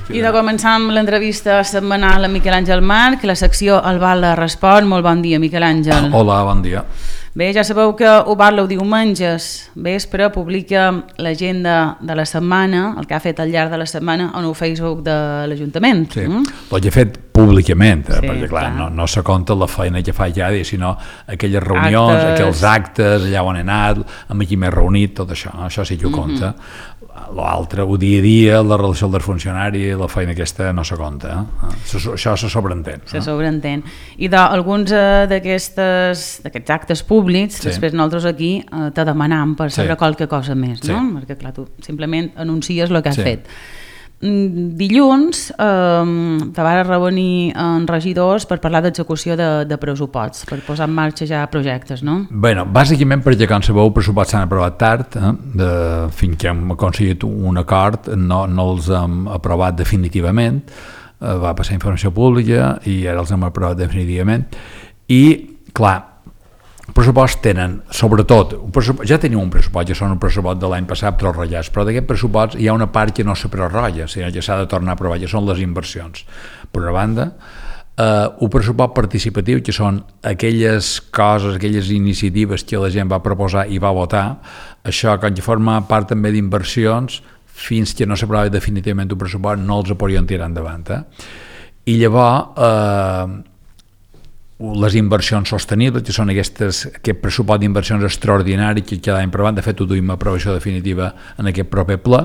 I de començar amb l'entrevista setmanal amb Miquel Àngel March, la secció El Val respon. Molt bon dia, Miquel Àngel. Hola, bon dia. Bé, ja sabeu que Oval els diumenges vespre publica l'agenda de la setmana, el que ha fet al llarg de la setmana en el Facebook de l'Ajuntament. Sí, l'ho he fet públicament, perquè clar, no se compta la feina que fa ja, sinó aquelles reunions, aquells actes, allà on he anat, amb qui m'he reunit, tot això sí que ho compta. L'altre, el dia a dia, la relació del funcionari, la feina aquesta no se compta. Això se sobreentén. Se sobreentén. I d'alguns d'aquests actes públics, després nosaltres aquí te demanam per saber qualque cosa més, no? Perquè clar, tu simplement anuncies el que has fet. Dilluns te vas reunir amb regidors per parlar d'execució de pressuposts, per posar en marxa ja projectes, no? Bé, bàsicament perquè, com sabeu, els pressuposts s'han aprovat tard, fins que hem aconseguit un acord, no els hem aprovat definitivament, va passar informació pública i ara els hem aprovat definitivament, i, clar, els pressuposts tenen, sobretot, ja tenim un pressupost, ja són un pressupost de l'any passat prorrogats, però d'aquest pressupost hi ha una part que no se prorroga, sinó que s'ha de tornar a aprovar, que són les inversions. Per una banda, un pressupost participatiu, que són aquelles coses, aquelles iniciatives que la gent va proposar i va votar, això, quan forma part també d'inversions, fins que no s'aprova definitivament un pressupost, no els podien tirar endavant. I llavors, les inversions sostenibles, que són aquest pressupost d'inversions extraordinari que cada any provant, de fet ho duim a aprovació definitiva en aquest proper ple,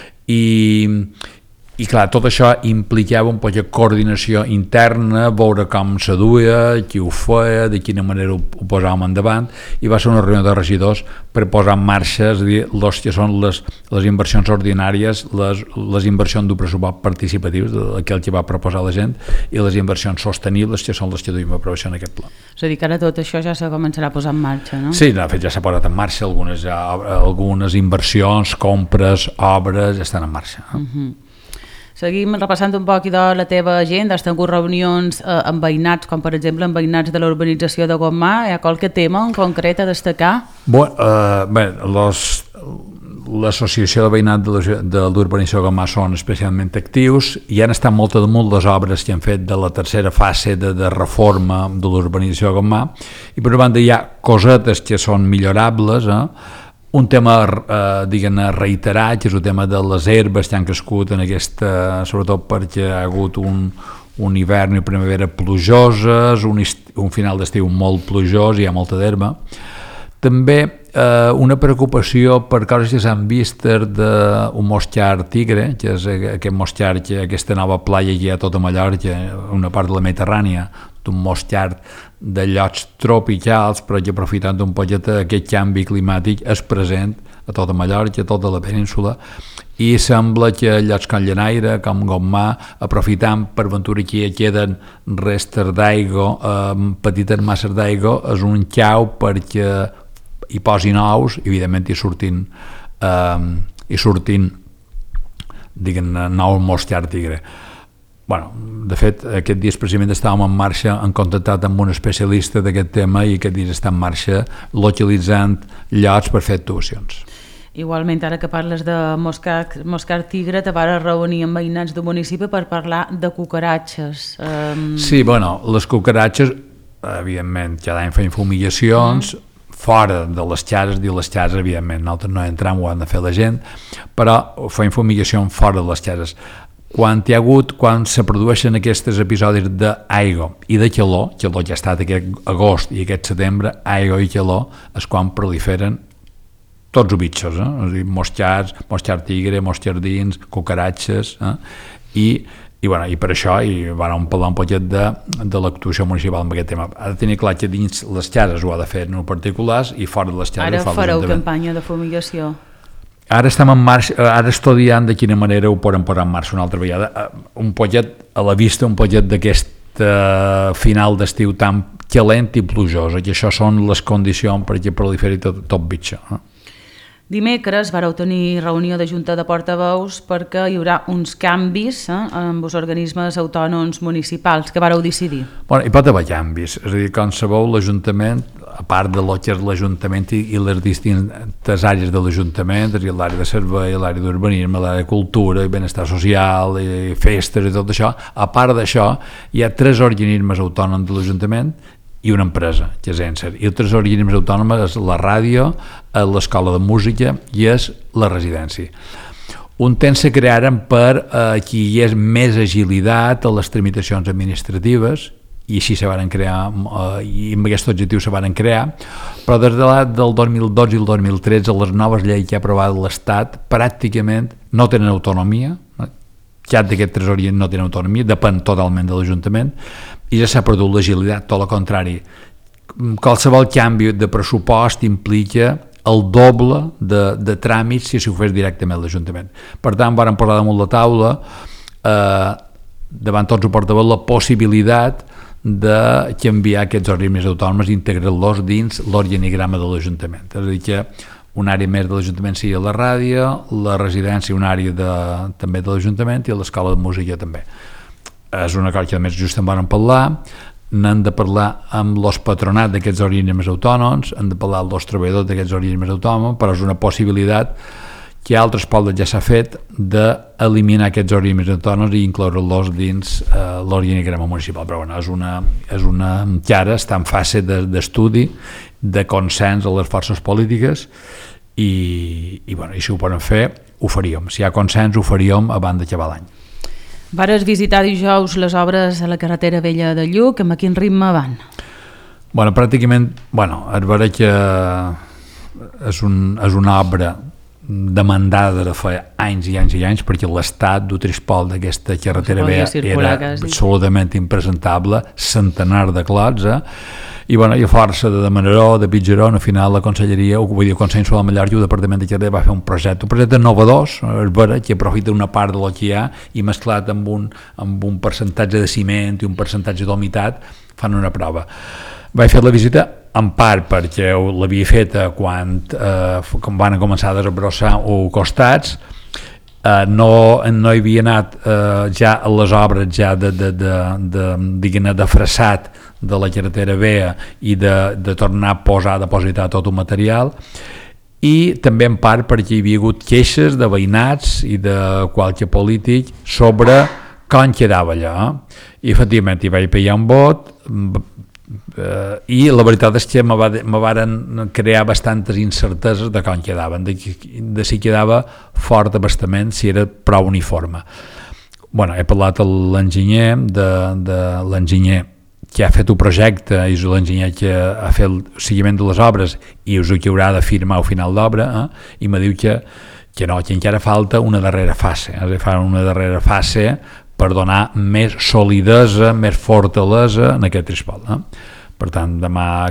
i clar, tot això implicava un poc de coordinació interna, veure com se duia, qui ho feia, de quina manera ho posàvem endavant, i va ser una reunió de regidors per posar en marxa, és a dir, les que són les inversions ordinàries, les inversions d'un pressupost participatiu, aquell que va proposar la gent, i les inversions sostenibles, que són les que duim a aprovació en aquest pla. És a dir, que ara tot això ja se començarà a posar en marxa, no? Sí, de fet ja s'ha posat en marxa, algunes inversions, compres, obres, ja estan en marxa. Seguim repassant un poc de la teva agenda. Has tingut reunions amb veïnats, com per exemple amb veïnats de la urbanització de Gomà. Hi ha qualque tema en concret a destacar? Bé, l'associació de veïnat de l'urbanització de Gomà són especialment actius i han estat molt damunt les obres que han fet de la tercera fase de reforma de l'urbanització de Gomà, i per una banda hi ha cosetes que són millorables, un tema diguem-ne reiterat, que és el tema de les herbes que han crescut en aquesta, sobretot perquè hi ha hagut un hivern i primavera plujoses, un final d'estiu molt plujós, hi ha molta d'herba. També una preocupació per coses que s'han vist d'un mosquit tigre, que és aquest mosquit, aquesta nova playa que hi ha a tota Mallorca, una part de la Mediterrània, d'un mosquit de llocs tropicals, però que aprofitant un poquet aquest canvi climàtic és present a tota Mallorca, a tota la península, i sembla que llocs com Llenaire, com Gomà, aprofitant per ventura que hi queden restes d'aigua, petites masses d'aigua, és un cau perquè hi posin ous, evidentment hi sortin diguem-ne nous mosquits tigre. De fet, aquest dia precisament estàvem en marxa, en contactat amb un especialista d'aquest tema, i aquest dia està en marxa localitzant llocs per fer actuacions. Igualment, ara que parles de mosquit tigre, te vas reunir amb veïnats del municipi per parlar de cucaratges. Sí, les cucaratges, evidentment, cada any feien fumigacions, fora de les xares, evidentment, nosaltres no entrem, ho han de fer la gent, però feien fumigacions fora de les xares. Quan se produeixen aquests episodis d'aigua i de calor ja ha estat aquest agost i aquest setembre, aigua i calor és quan proliferen tots els bitxos, és a dir, mosquits tigre, mosquardins, cucaratges, i per això vam parlar un poquet de l'actuació municipal amb aquest tema. Ha de tenir clar que dins les xares ho ha de fer en particulars i fora de les xares ho fa l'Ajuntament. Ara fareu campanya de fumigació? Ara estem en marxa, ara estudiant de quina manera ho podem posar en marxa una altra vegada, un poquet a la vista, un poquet d'aquest final d'estiu tan calent i plujós, que això són les condicions perquè proliferi tot bitxa. Dimecres vareu tenir reunió de Junta de Portaveus perquè hi haurà uns canvis amb els organismes autònoms municipals. Què vareu decidir? Hi pot haver canvis, és a dir, com sabeu, l'Ajuntament a part de lo que és l'Ajuntament i les distintes àrees de l'Ajuntament, l'àrea de servei, l'àrea d'urbanisme, l'àrea de cultura, i benestar social, i festes i tot això, a part d'això hi ha 3 organismes autònoms de l'Ajuntament i una empresa, que és Enser, i els 3 organismes autònoms és la ràdio, l'escola de música i és la residència. Un temps se crearen per que hi hagués més agilitat a les tramitacions administratives, i així se van crear, i amb aquest objectiu se van crear, però des de del 2012 i el 2013 les noves lleis que ha aprovat l'Estat pràcticament no tenen autonomia, cap d'aquests 3 organismes no tenen autonomia, depèn totalment de l'Ajuntament, i ja s'ha perdut l'agilitat, tot el contrari. Qualsevol canvi de pressupost implica el doble de tràmits si s'ho fes directament a l'Ajuntament. Per tant, vam posar damunt la taula, davant tots els portaveus, la possibilitat de canviar aquests organismes autònoms i integrar-los dins l'organigrama de l'Ajuntament. És a dir, que una àrea més de l'Ajuntament sigui la ràdio, la residència una àrea també de l'Ajuntament i l'escola de música també. És una cosa que a més just en van parlar, n'hem de parlar amb els patronats d'aquests organismes autònoms, hem de parlar amb els treballadors d'aquests organismes autònoms, però és una possibilitat que a altres pobles ja s'ha fet d'eliminar aquests organismes autònoms i incloure-los dins l'organigrama municipal. Però bueno, és una que ara està en fase d'estudi, de consens a les forces polítiques i si ho poden fer, ho faríem. Si hi ha consens, ho faríem abans d'acabar l'any. Vares visitar dijous les obres a la carretera vella de Lluc, amb quin ritme van? Pràcticament, és vera que és una obra demandada de fa anys i anys i anys, perquè l'estat d'Utrispol d'aquesta carretera vella era absolutament impresentable, centenar de clots, i a força de Demanaró, de Pitgeró, al final la conselleria, vull dir, el Consell Insular Mallorca i el Departament de Carretera va fer un projecte innovador, és vera, que aprofita una part del que hi ha i mesclat amb un percentatge de ciment i un percentatge d'humitat fan una prova. Vaig fer la visita en part perquè l'havia feta quan van començar a desbrossar els costats, no hi havia anat ja a les obres ja de freçat de la carretera vella i de tornar a depositar tot el material, i també en part perquè hi havia hagut queixes de veïnats i de qualque polític sobre com quedava allò, i efectivament hi vaig pegar un vot, i la veritat és que me varen crear bastantes incerteses de com quedaven, de si quedava fort abastament, si era prou uniforme. He parlat amb l'enginyer l'enginyer que ha fet el projecte, és l'enginyer que ha fet el seguiment de les obres i us ho que haurà de firmar al final d'obra, i me diu que no, que encara falta una darrera fase, una darrera fase per donar més solidesa, més fortalesa en aquest Trispol. Per tant, demà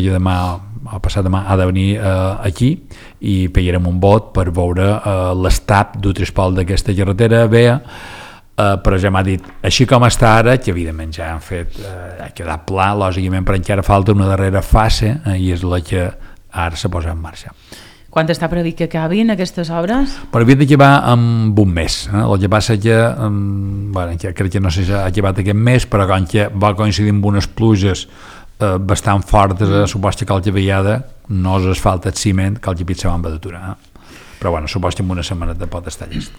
o passat demà ha de venir aquí i pegarem un vot per veure l'estat del Trispol d'aquesta carretera vella, però ja m'ha dit, així com està ara, que evidentment ja han fet, ha quedat pla, lògicament, però encara falta una darrera fase i és la que ara s'ha posat en marxa. Quan està previst que acabin aquestes obres? Previst d'acabar amb un mes. El que passa que, crec que no sé si ha acabat aquest mes, però com que va coincidir amb unes pluges bastant fortes, suposo que qualque vegada no és asfaltat ciment, qualque pit se van va d'aturar. Però suposo que en una setmaneta pot estar llest.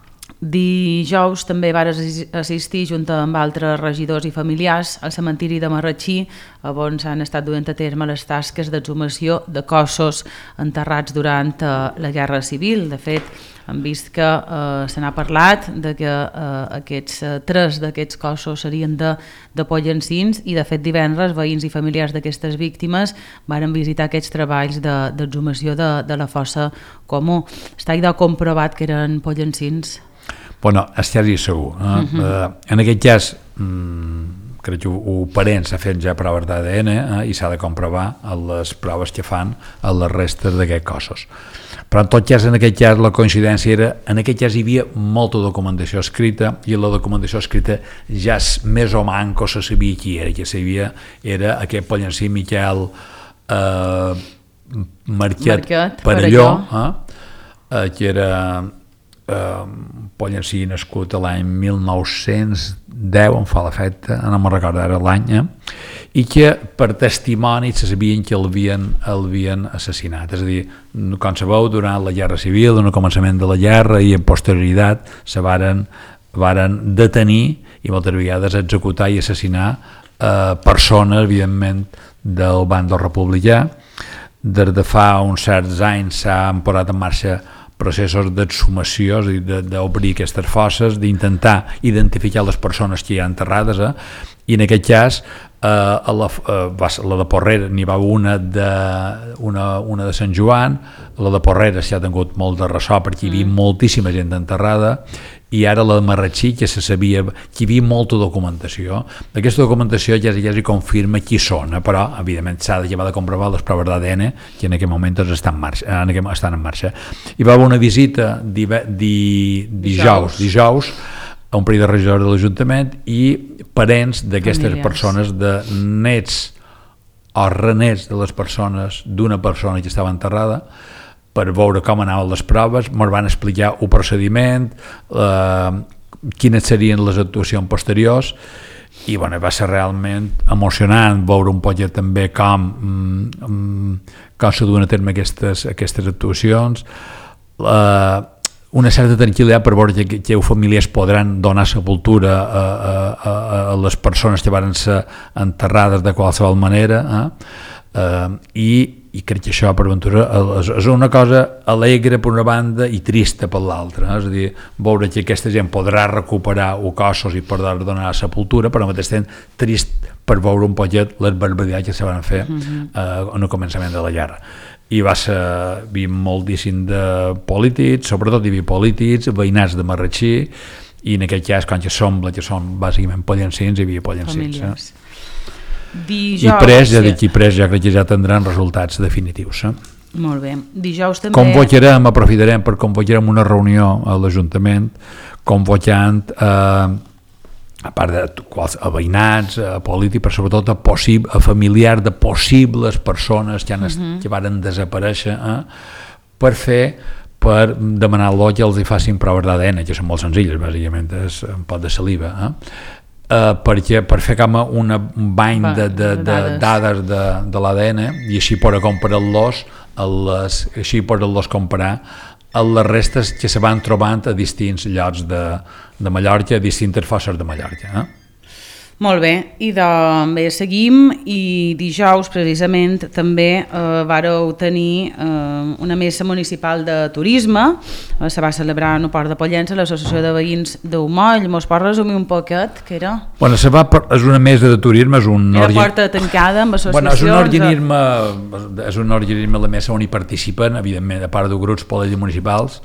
Dijous també vares assistir junt amb altres regidors i familiars al cementiri de Marratxí, on s'han estat duent a terme les tasques d'exhumació de cossos enterrats durant la Guerra Civil. De fet, hem vist que se n'ha parlat de que tres d'aquests cossos serien de Pollancins, i de fet divendres veïns i familiars d'aquestes víctimes van visitar aquests treballs d'exhumació de la fossa comú. Està comprovat que eren Pollancins? És quasi segur. En aquest cas, crec que el parent s'ha fet ja proves d'ADN i s'ha de comprovar les proves que fan a les restes d'aquests cossos. Però en tot cas, en aquest cas, la coincidència era, en aquest cas hi havia molta documentació escrita, i la documentació escrita ja més o manco se sabia qui era, que sabia era aquest Pollencí Miquel Marquet Parelló, que era Pollencí nascut l'any 1910, em fa l'efecte, no me'n recordo ara l'any, i que per testimoni se sabien que l'havien assassinat. És a dir, com sabeu, durant la Guerra Civil, en el començament de la guerra i en posterioritat, se varen detenir i moltes vegades executar i assassinar persones, evidentment, del bàndol republicà. Des de fa uns certs anys s'han posat en marxa processos d'exhumació, és a dir, d'obrir aquestes fosses, d'intentar identificar les persones que hi ha enterrades, i en aquest cas la de Porrera n'hi va una de Sant Joan, la de Porrera s'hi ha tingut molt de ressò perquè hi havia moltíssima gent enterrada, i ara la de Marratxí, que se sabia que hi havia molta documentació. Aquesta documentació ja s'hi confirma qui són, però evidentment s'ha de comprovar les proves d'ADN que en aquest moment estan en marxa. Hi va haver una visita dijous a un parell de regidors de l'Ajuntament i parents d'aquestes persones, de nets o renets de les persones d'una persona que estava enterrada, per veure com anaven les proves. Ens van explicar el procediment, quines serien les actuacions posteriors, i bueno, va ser realment emocionant veure un poc també com se duen a terme aquestes actuacions, una certa tranquil·litat per veure que els familiars podran donar sepultura a les persones que van ser enterrades de qualsevol manera, i crec que això per ventura és una cosa alegre per una banda i trista per l'altra, és a dir, veure que aquesta gent podrà recuperar els cossos i podrà donar sepultura, però al mateix temps trist per veure un poquet les barbaritats que se van fer en el començament de la guerra. I hi havia moltíssim de polítics, sobretot hi havia polítics, veïnats de Marratxí, i en aquest cas, com que sembla que són bàsicament pollencins, hi havia pollencins. I pres ja crec que ja tindran resultats definitius. Molt bé. Dijous també... Aprofitarem per convocarem una reunió a l'Ajuntament convocant a part de veïnats, polítics, però sobretot a familiars de possibles persones que varen desaparèixer, per demanar-lo que els facin proves d'ADN, que són molt senzilles, bàsicament és un pot de saliva, per fer com un bany de dades de l'ADN, i així poder comparar-los a les restes que se van trobant a distints llocs de Mallorca, a distintes fosses de Mallorca. Molt bé, i també seguim, i dijous precisament també vàreu tenir una mesa municipal de turisme, se va celebrar en el Port de Pollença, l'Associació de Veïns d'Humoll. Mos pots resumir un poquet què era? Bueno, és una mesa de turisme, era porta tancada amb associacions... És un organisme de mesa on hi participen, evidentment, a part de grups polítics municipals,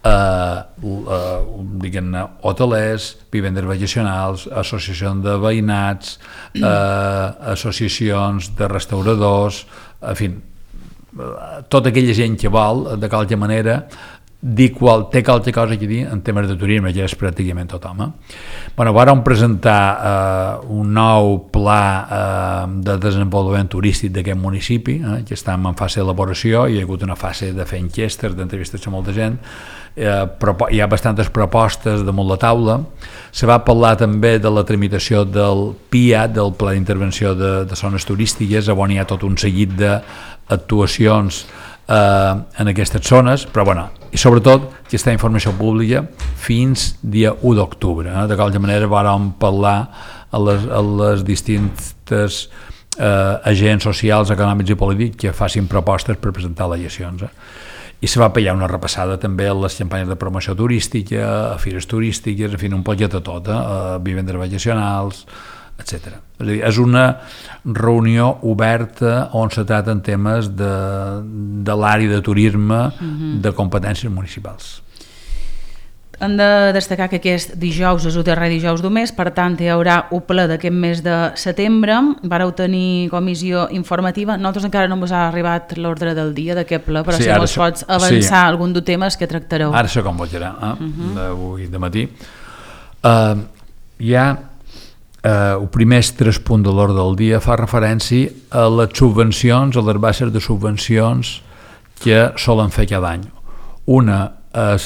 diguem-ne, hotelers, vivendes vacacionals, associacions de veïnats, associacions de restauradors, en fi, tota aquella gent que vol, de qualque manera, té qualque cosa a dir en temes de turisme, ja és pràcticament tothom. Vàrem presentar un nou pla de desenvolupament turístic d'aquest municipi, que està en fase d'elaboració, hi ha hagut una fase de fer enquestes, d'entrevistes a molta gent, hi ha bastantes propostes damunt la taula. Se va parlar també de la tramitació del PIA, del Pla d'Intervenció de Zones Turístiques, on hi ha tot un seguit d'actuacions en aquestes zones, però i sobretot aquesta informació pública fins dia 1 d'octubre. De qualque manera vam parlar a les distintes agents socials, econòmics i polítics que facin propostes per presentar al·legacions. I se va pegar una repassada també a les campanyes de promoció turística, a fires turístiques, en fi, un poquet de tot, a vivendes vacacionals, etc. És a dir, és una reunió oberta on se traten temes de l'àrea de turisme de competències municipals. Hem de destacar que aquest dijous és el darrer dijous d'un mes, per tant hi haurà un ple d'aquest mes de setembre. Vareu tenir comissió informativa, nosaltres encara no ens ha arribat l'ordre del dia d'aquest ple, però si ens pots avançar algun dels temes que tractareu. Ara se convocarà, d'avui de matí. Hi ha el primer 3 punts de l'ordre del dia fa referència a les subvencions, a les baixes de subvencions que solen fer cada any. Una és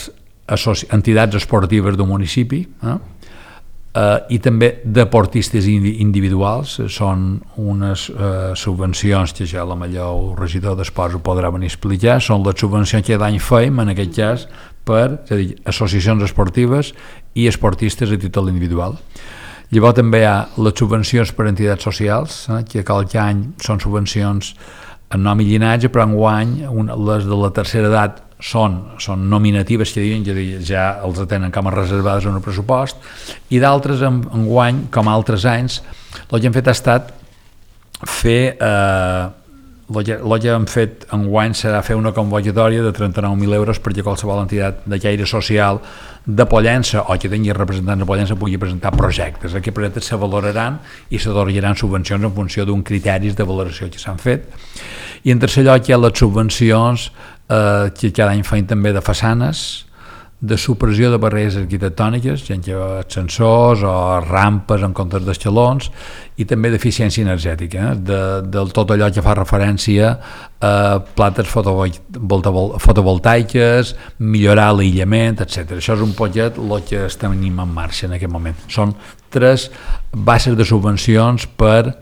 entitats esportives del municipi, i també deportistes individuals. Són unes subvencions que ja la millor regidor d'esports ho podrà venir a explicar, són les subvencions que cada any fem, en aquest cas, per associacions esportives i esportistes a títol individual. Llavors també hi ha les subvencions per a entitats socials, que cada any són subvencions en nom i llinatge, però enguany les de la tercera edat són nominatives, que diuen, ja els tenen com a reservades en el pressupost, i d'altres enguany, com altres anys, el que hem fet ha estat fer el que hem fet enguany serà fer una convocatòria de 39.000 euros perquè qualsevol entitat de caire social de Pollença o que tingui representants de Pollença pugui presentar projectes. Aquests projectes se valoraran i s'atorgaran subvencions en funció d'un criteris de valoració que s'han fet. I en tercer lloc hi ha les subvencions que cada any feien també de façanes, de supressió de barreres arquitectòniques, ascensors o rampes en comptes d'escalons, i també d'eficiència energètica, del tot allò que fa referència a plates fotovoltaiques, millorar l'aïllament, etc. Això és un poquet el que estem en marxa en aquest moment. Són 3 bases de subvencions per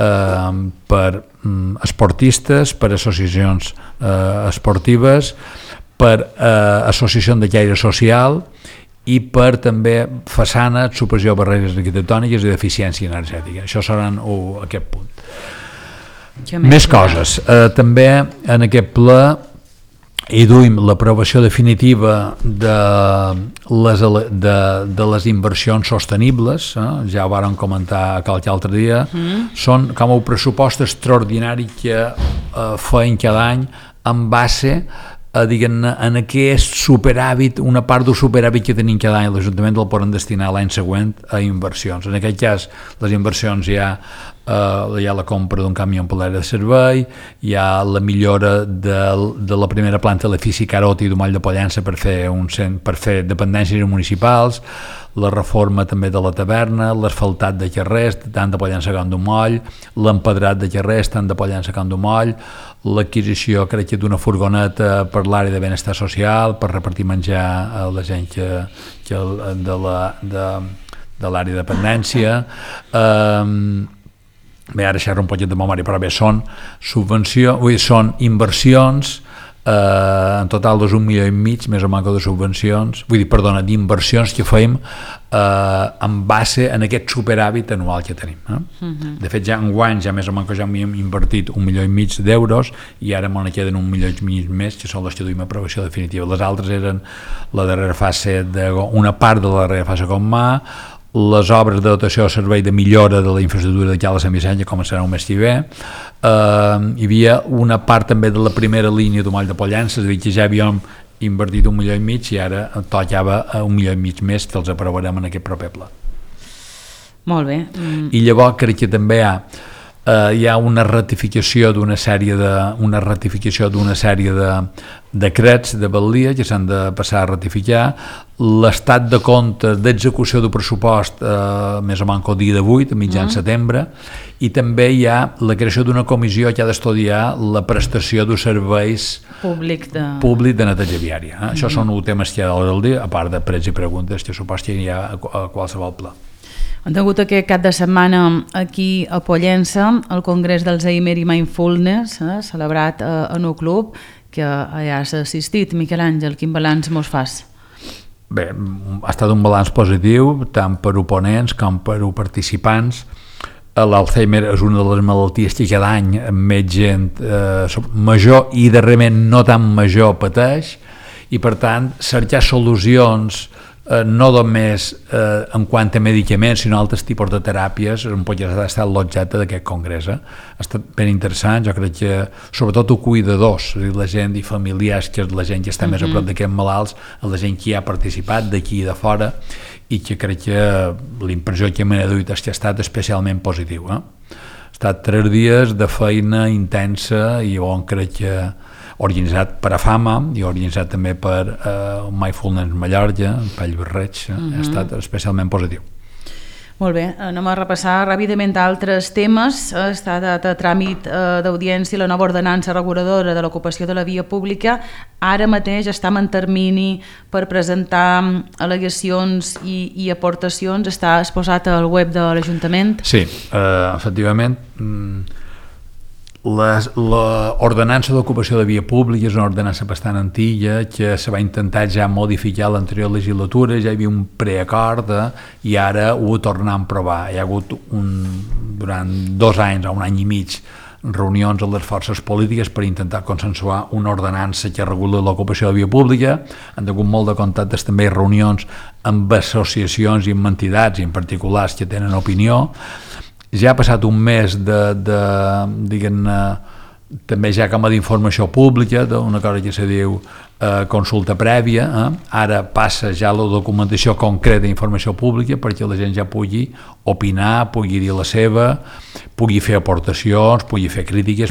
esportistes, per associacions esportives, per associació de caire social i per també façanes, supressió de barreres arquitectòniques i d'eficiència energètica. Això seran aquest punt. Més coses. També en aquest ple hi duim l'aprovació definitiva de les inversions sostenibles, ja ho vàrem comentar qualque altre dia. Són com un pressupost extraordinari que feien cada any en base en aquest superàvit, una part del superàvit que tenim cada any l'Ajuntament el poden destinar l'any següent a inversions. En aquest cas, les inversions hi ha la compra d'un camió ampollari de servei, hi ha la millora de la primera planta de l'edifici Carot i d'Umall de Pollença per fer dependències municipals, la reforma també de la taverna, l'asfaltat de carrers, tant de Pollença com d'Umoll, l'empedrat de carrers, tant de Pollença com d'Umoll, l'adquisició, crec que d'una furgoneta per l'àrea de benestar social, per repartir menjar a la gent de l'àrea de dependència. Bé, ara xerro un poquet de memòria, però bé, són inversions, en total és 1,5 milió més o menys de subvencions, d'inversions que fem en base en aquest superàvit anual que tenim. De fet, ja enguany ja més o menys ja hem invertit 1,5 milió d'euros i ara me ne queden 1,5 milió més, que són les que duim a aprovació definitiva. Les altres eren la darrera fase, una part de la darrera fase com mà, les obres de dotació de servei de millora de la infraestructura de Cala Sant Vicent, que començarà un mes que ve. Hi havia una part també de la primera línia d'Umoll de Pollença, és a dir, que ja havíem invertit 1,5 milió i ara tocava 1,5 milió més que els aprovarem en aquest proper pla. Molt bé. I llavors crec que també hi ha una ratificació d'una sèrie de decrets de batllia que s'han de passar a ratificar, l'estat de compte d'execució del pressupost més o menys el dia d'avui, a mitjan setembre, i també hi ha la creació d'una comissió que ha d'estudiar la prestació dels serveis públic de neteja viària. Això són els temes que hi ha a l'hora del dia, a part de prets i preguntes que supos que hi ha a qualsevol pla. Han tingut aquest cap de setmana aquí a Pollença el Congrés d'Alzheimer i Mindfulness, celebrat en el club, que ja has assistit. Miquel Àngel, quin balanç mos fas? Bé, ha estat un balanç positiu, tant per oponents com per participants. L'Alzheimer és una de les malalties que cada any més gent major i darrerament no tan major pateix, i per tant cercar solucions no només en quant a medicaments sinó altres tipus de teràpies un poc ha estat l'objecte d'aquest congrés. Ha estat ben interessant, jo crec que sobretot els cuidadors, la gent i familiars, que és la gent que està més a prop d'aquests malalts, la gent que hi ha participat d'aquí i de fora, i que crec que l'impressió que m'he duit és que ha estat especialment positiu. Ha estat 3 dies de feina intensa i on crec que organitzat per AFAMA i organitzat també per Mindfulness Mallorca, Pall Berreig, ha estat especialment positiu. Molt bé, anem a repassar ràpidament altres temes. Està de tràmit d'audiència la nova ordenança reguladora de l'ocupació de la via pública. Ara mateix estem en termini per presentar al·legacions i aportacions. Està exposat al web de l'Ajuntament? Sí, efectivament. L'ordenança d'ocupació de via pública és una ordenança bastant antiga que se va intentar ja modificar l'anterior legislatura, ja hi havia un preacord i ara ho tornem a provar. Hi ha hagut durant 2 anys o 1 any i mig reunions amb les forces polítiques per intentar consensuar una ordenança que regula l'ocupació de via pública. Han hagut molt de contactes també, reunions amb associacions i amb entitats i en particulars que tenen opinió. Ja ha passat un mes diguem-ne, també ja com a d'informació pública, d'una cosa que se diu consulta prèvia. Ara passa ja la documentació concreta d'informació pública perquè la gent ja pugui opinar, pugui dir la seva, pugui fer aportacions, pugui fer crítiques,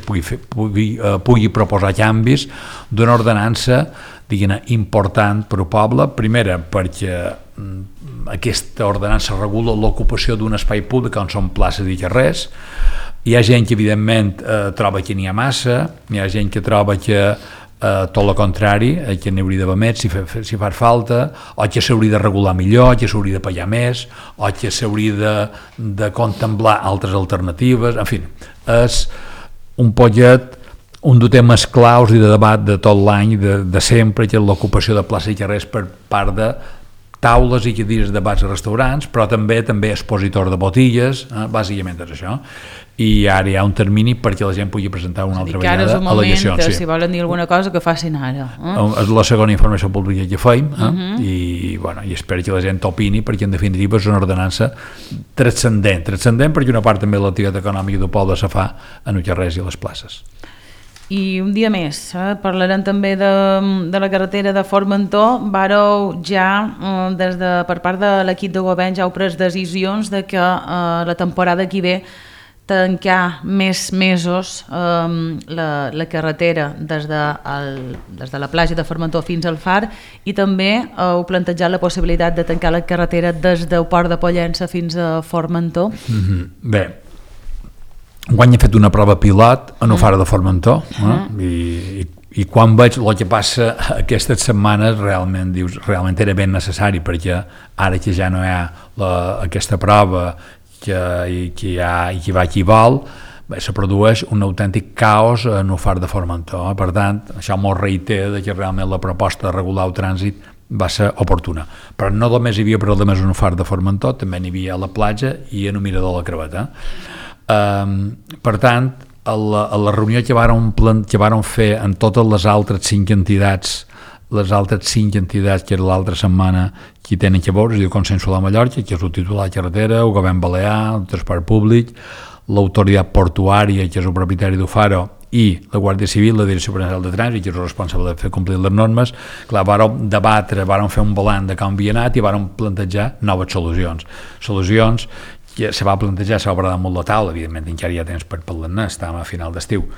pugui proposar canvis d'una ordenança, diguem-ne, important per al poble. Primera, perquè aquesta ordenança regula l'ocupació d'un espai públic on són places i carrers. Hi ha gent que evidentment troba que n'hi ha massa, hi ha gent que troba que tot el contrari, que n'hi hauria d'haver més si fa falta, o que s'hauria de regular millor, que s'hauria de pagar més, o que s'hauria de contemplar altres alternatives. En fi, és un pollet, un dels temes claus i de debat de tot l'any, de sempre, que és l'ocupació de places i carrers per part de taules i cadires de bars i restaurants, però també expositor de botilles, bàsicament és això. I ara hi ha un termini perquè la gent pugui presentar una altra vegada al·legacions. Si volen dir alguna cosa, que facin ara. És la segona informació pública que feim, i espero que la gent opini, perquè en definitiva és una ordenança transcendent perquè una part també de l'activitat econòmica del poble se fa en els carrers i a les places. I un dia més, parlarem també de la carretera de Formentor. Vareu ja, per part de l'equip de govern, ja heu pres decisions de que la temporada que ve tancar més mesos la carretera des de la platja de Formentor fins al Far, i també heu plantejat la possibilitat de tancar la carretera des del port de Pollença fins a Formentor. Bé, enguany he fet una prova pilot en el Far de Formentor, i quan veig el que passa aquestes setmanes realment era ben necessari, perquè ara que ja no hi ha aquesta prova que va qui vol, se produeix un autèntic caos en el Far de Formentor. Per tant, això m'ho reitera que realment la proposta de regular el trànsit va ser oportuna. Però no només hi havia problemes en el Far de Formentor, també n'hi havia a la platja i en el mirador de la Creveta. Per tant, a la reunió que vàrem fer en totes les altres 5 entitats que era l'altra setmana que tenen que veure, es diu Consenso de Mallorca, que és el titular de carretera, el govern balear, el transport públic, l'autoritat portuària, que és el propietari del Faro, i la Guàrdia Civil, la Direcció Provincial de Trànsit, que és el responsable de fer complir les normes. Clar, vàrem debatre, vàrem fer un balanç de com havia anat i vàrem plantejar noves solucions que se va plantejar, se va parlar molt la taula, evidentment encara hi ha temps per parlar-ne, estàvem a final d'estiu,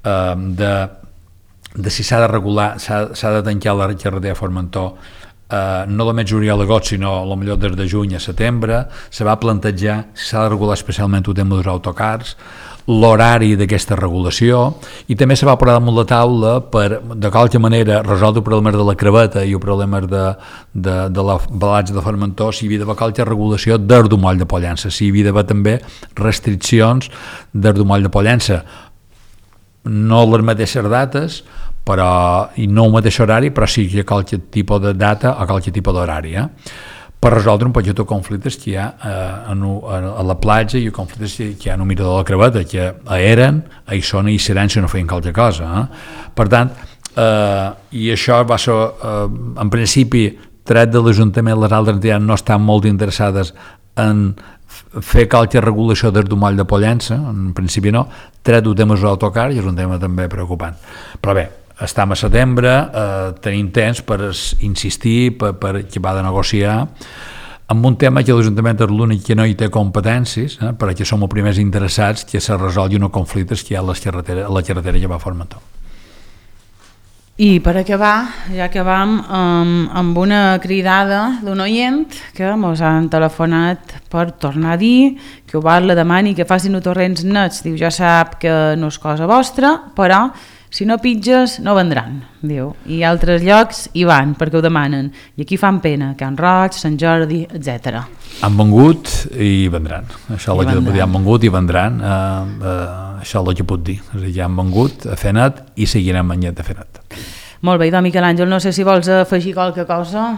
de si s'ha de regular, s'ha de tancar la carretera de Formentor no només juliol a agost, sinó potser des de juny a setembre. Se va plantejar si s'ha de regular especialment el tema dels autocars, l'horari d'aquesta regulació, i també se va posar damunt la taula per, de qualque manera, resoldre el problema de la Creveta i el problema de la balatge de Formentor, si hi havia d'haver qualque regulació des del moll de Pollença, si hi havia d'haver també restriccions des del moll de Pollença, no les mateixes dates, i no el mateix horari, però sí que qualque tipus de data o qualque tipus d'horari, per resoldre un poquet de conflictes que hi ha a la platja i conflictes que hi ha en el mirador de la Creveta, que eren, hi són i hi seran si no feien qualque cosa. Per tant, i això va ser, en principi, tret de l'Ajuntament, les altres entitats no estan molt interessades en fer qualque regulació des del moll de Pollença, en principi no, tret del tema dels autocars, i és un tema també preocupant. Però bé, estem a setembre, tenim temps per insistir, per acabar de negociar amb un tema que l'Ajuntament és l'únic que no hi té competències, perquè som els primers interessats que se resolgui uns conflictes que hi ha a la carretera que va a Formentor. I per acabar, ja acabam amb una cridada d'un oient que mos han telefonat per tornar a dir que ho val la demani que facin o torrents nets. Diu, ja sap que no és cosa vostra, però si no pitges no vendran, diu. I altres llocs hi van perquè ho demanen. I aquí fan pena, Can Roig, Sant Jordi, etc. Han vengut i vendran. Això és el que puc dir, han vengut i vendran. Això és el que puc dir. És a dir, ja han vengut a fer net i seguirem menjant a fer net. Molt bé, idò, Miquel Àngel, no sé si vols afegir qualque cosa.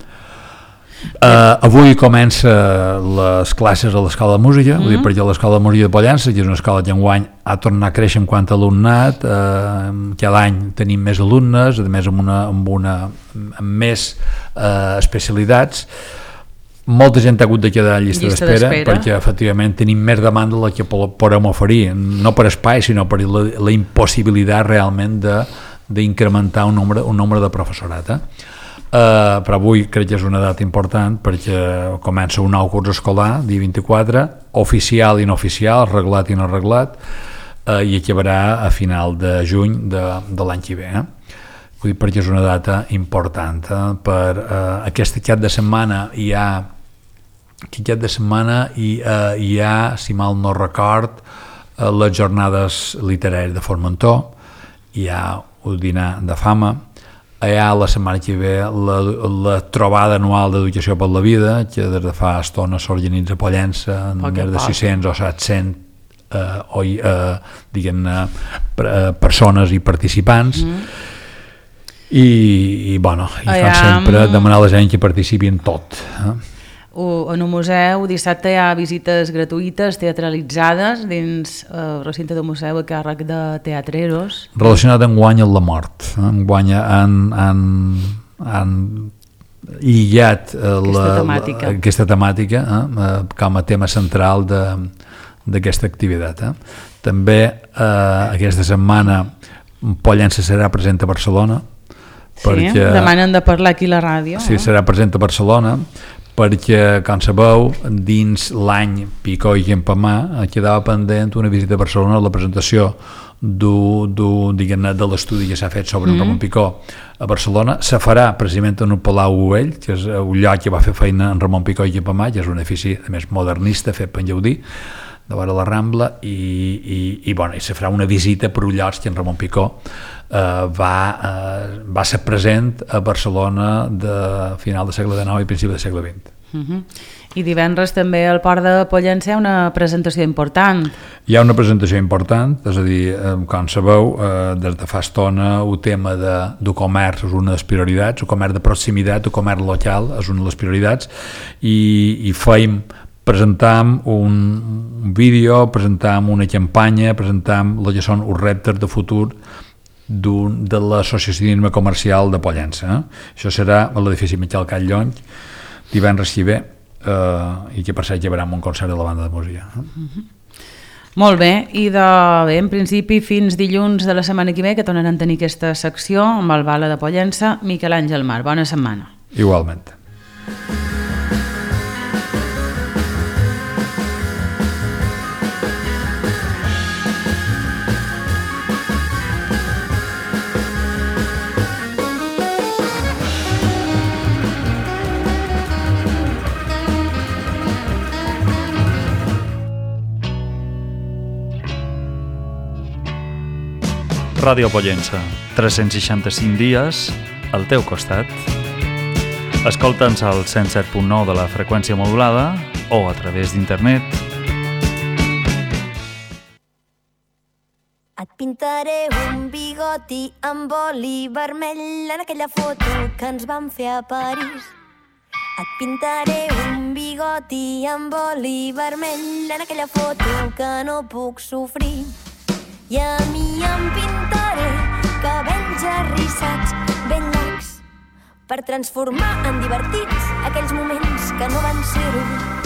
Avui comença les classes a l'Escola de Música, vull dir, perquè l'Escola de Música de Pollença, que és una escola que enguany ha tornat a créixer en quant a alumnat, cada any tenim més alumnes, a més amb més especialitats. Molta gent ha hagut de quedar a llista d'espera perquè efectivament tenim més demanda de la que podem oferir, no per espai sinó per la impossibilitat realment d'incrementar un nombre de professorat. Però avui crec que és una data important perquè comença un nou curs escolar, dia 24, oficial i no oficial, reglat i no reglat, i acabarà a final de juny de l'any que ve. Vull dir, perquè és una data important. Per aquest cap de setmana hi ha, si mal no record, les jornades literàries de Formentor, hi ha un dinar de fama, hi ha la setmana que ve la trobada anual d'educació per la vida, que des de fa estona s'organitza a Pollença, més de 600 o 700 diguem-ne persones i participants, i fan sempre demanar a la gent que participi en tot. En un museu dissabte hi ha visites gratuïtes teatralitzades dins el recinte del museu a càrrec de teatreros relacionat enguany amb la mort. Enguany han lligat aquesta temàtica com a tema central d'aquesta activitat. També aquesta setmana Pollença serà present a Barcelona. Demanen de parlar aquí a la ràdio. Sí, serà present a Barcelona perquè, com sabeu, dins l'any Picó i Campamà quedava pendent una visita a Barcelona a la presentació de l'estudi que s'ha fet sobre Ramon Picó a Barcelona. Se farà precisament en un Palau Güell, que és un lloc que va fer feina en Ramon Picó i Campamà, que és un edifici a més modernista fet per en Gaudí, de vora la Rambla, i se farà una visita per un lloc que en Ramon Picó va ser present a Barcelona de final del segle XIX i principi del segle XX. I divendres també al Port de Pollença hi ha una presentació important. Hi ha una presentació important, és a dir, com sabeu, des de fa estona el tema del comerç és una de les prioritats, el comerç de proximitat, el comerç local és una de les prioritats, i presentam un vídeo, presentam una campanya, presentam el que són els reptes de futur de l'associacionisme comercial de Pollença. Això serà a l'edifici Miquel Catllony divendres que ve, i que per cert hi haurà un concert de la banda de música. Molt bé, i en principi fins dilluns de la setmana que ve, que tornaran a tenir aquesta secció amb el Bala de Pollença. Miquel Àngel Mar, bona setmana. Igualment. Ràdio Pollença, 365 dies al teu costat. Escolta'ns al 107.9 de la freqüència modulada o a través d'internet. Et pintaré un bigoti amb oli vermell en aquella foto que ens vam fer a París. Et pintaré un bigoti amb oli vermell en aquella foto que no puc sofrir. I a mi em pintaré cabells arrissats ben llargs per transformar en divertits aquells moments que no van ser-ho.